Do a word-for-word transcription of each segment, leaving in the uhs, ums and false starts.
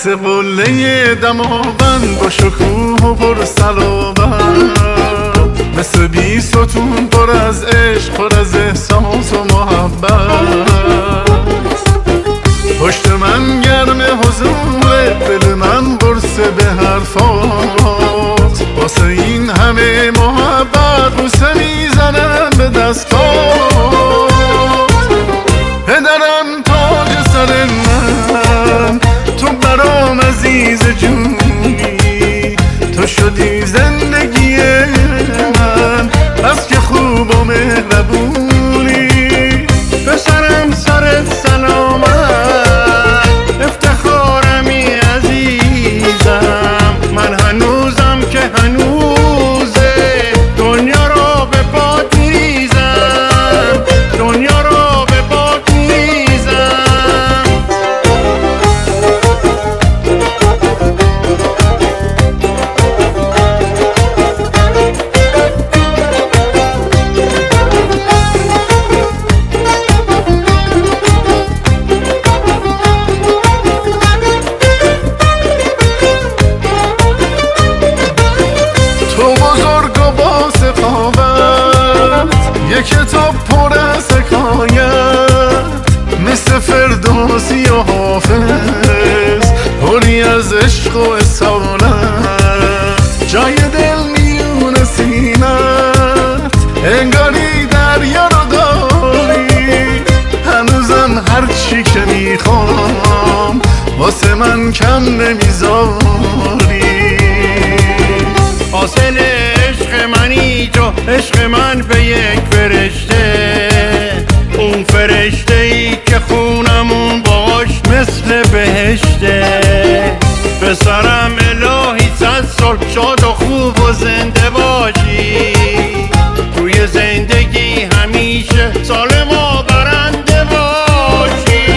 مثل قله دماوند با شکوه و پر صلابت، مثل بی ستون پر از عشق، پر از احساس و محبت. پشت من گرم حضور، دل من قرصه به حرفات، واسه این همه محبت بوسه میزنم به دستات. پدرم تاج سر من، تو برام عزیز جونی، تو شدی زندگی من، بس که خوب و مهربونی. پسرم سرت سلامت، افتخارمی عزیزم، من هنوزم که هنوزه دنیا رو به پات میزم، دنیا رو به پات میزم. یک کتاب پر از حکایت، مثل فردوسی و حافظ، پری از عشق و اصالت. جای دل میون سینت، انگاری دریا رو داری، هنوزم هر چی که میخوام واسه من کم نمیذاری. حاصل عشق منی تو، عشق من به یک فرشته، اون فرشته ای که خونمون باش مثل بهشته. پسرم الهی صد سال شاد و خوب و زنده باشی، توی زندگی همیشه سالم و برنده باشی.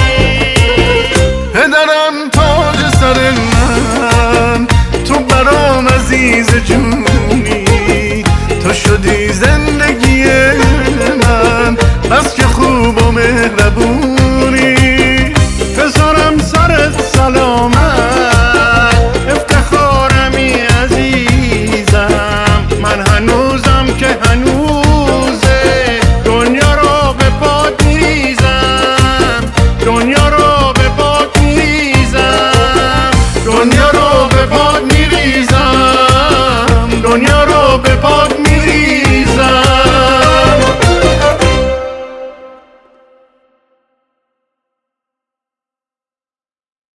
پدرم تاج سر من، تو برام عزیز جونی، تو شدی زندگی من، بس که خوب و مهربونی. پسرم سرت سلامت، افتخارمی عزیزم، من هنوزم که هنوز